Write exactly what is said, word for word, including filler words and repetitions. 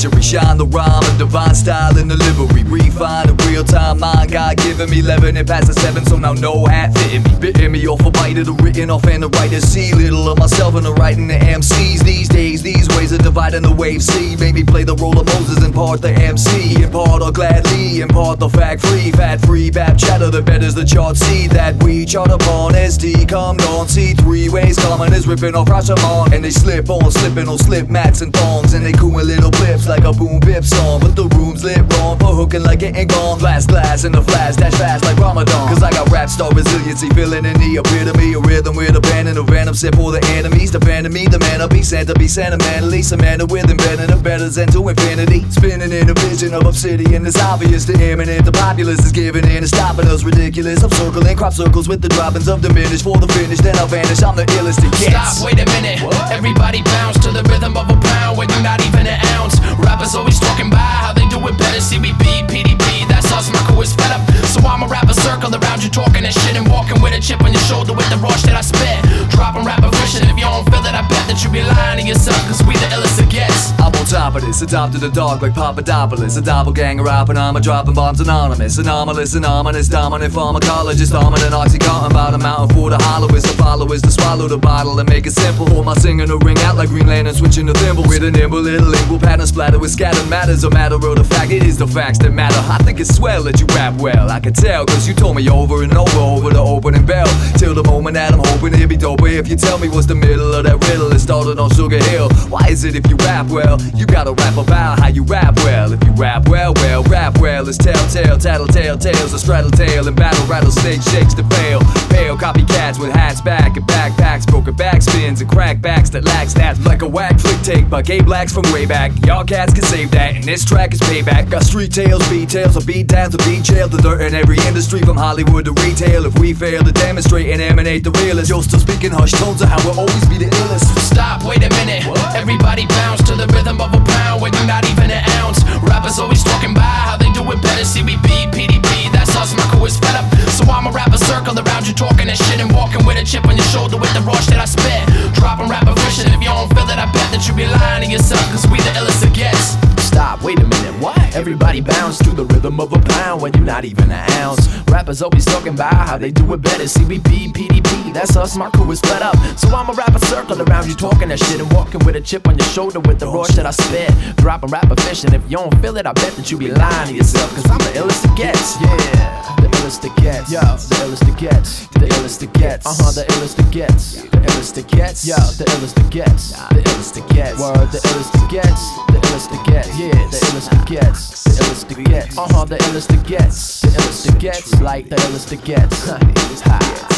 century. Shine the rhyme of divine style and delivery. Refine a real-time mind, God giving me eleven and past the seven, so now no hat fitting me. Bitten me off a bite of the written off and the writer. See little of myself in the writing the M Cs. These days, these ways of dividing the wave. See, made me play the role of Moses and part the M C. In part or gladly, in part the fact free, fat free, bap chatter that betters the chart. See that we chart upon S D come on. See three ways common is ripping off Rashomon, and they slip on, slipping on slip mats and thongs, and they cooing little blips like a boom bip song. But the room's lit wrong for hooking like getting gone. Glass glass in the flash, dash fast like Ramadan. Cause I got rap star resiliency, feeling in the epitome. A rhythm with a band and a venom sip for the enemies. Defending me, the man I'll be Santa, be sentimentally. Samantha with embedding a better zen to infinity. Spinning in a vision of obsidian, it's obvious to imminent. The populace is giving in and stopping us ridiculous. I'm circling crop circles with the droppings of diminish. For the finish, then I'll vanish, I'm the illest it gets. Stop, wait a minute, what? Everybody bounce to the rhythm of a pound when you're not even an ounce. Rappers always talking about how they do it better. C B B, P D B, that's us, my crew is fed up. So I'ma wrap a circle around you talking that shit and walking with a chip on your shoulder with the rush that I spit. Dropping rap efficient, if you don't feel it, I bet that you be lying to yourself, cause we the illest it gets. I'm on top of this, adopted a dog like Papadopoulos. A doppelganger oppenheimer, dropping bombs anonymous. Anomalous and ominous, dominant pharmacologist. Dominant oxycontin, bottom mountain for the hollowest. The followers to swallow the bottle and make it simple. For my singer to ring out like Green Lantern, switching the thimble. With a nimble little lingual pattern splatter with scattered matters. A matter of the fact, it is the facts that matter. I think it's swell that you rap well, I can tell, cause you told me over and over, over the opening bell. Till the moment that I'm hoping it'd be doper if you tell me what's the middle of that riddle. It started on Sugar Hill. Why is it if you rap well, you gotta rap about how you rap well? If you rap well, well, rap well. It's telltale, tattletale tales, a straddle tail and battle rattlesnake shakes to fail. Pale copycats with hats back and backpacks, broken backspins and crackbacks that lack stats. Like a whack flick take by gay blacks from way back. Y'all cats can save that, and this track is payback. Got street tales, beat tales, or beat downs, or beat jail. The dirt in every industry from Hollywood to retail. If we fail to demonstrate and emanate the realest, you're still speaking hush tones of how we'll always be the illest. Stop, wait a minute, what? Everybody bounce to the rhythm of a pound when you're not even an ounce. Rappers always talking about how they do it better. C B B, P D B, that's us, my crew is fed up. So I'ma wrap a circle around you talking that shit and walking with a chip on your shoulder with the rush that I spit. Dropping rap efficient, if you don't feel it, I bet that you be lying to yourself, cause we the illest it gets. Stop, wait a minute, what? Everybody bounce to the rhythm of a pound when you're not even an ounce. Rappers always talking about how they do it better. C B B, P D B, that's us, my crew is split up. So I'ma wrap a circle around you talking that shit and walking with a chip on your shoulder with the rush that I spit. Dropping rap efficient, if you don't feel it, I bet that you be lying to yourself, cause I'm the illest it gets. Yeah, the illest it gets. Yo, the illest it gets. The illest it gets. Uh-huh, the illest it gets. The illest it gets. Yo, the illest it gets. The illest it gets. Word, the illest it gets. The illest it gets. Yeah, the illest it gets. The illest it gets. Uh-huh, the illest it gets. The illest it gets. Like the illest it gets. Ha.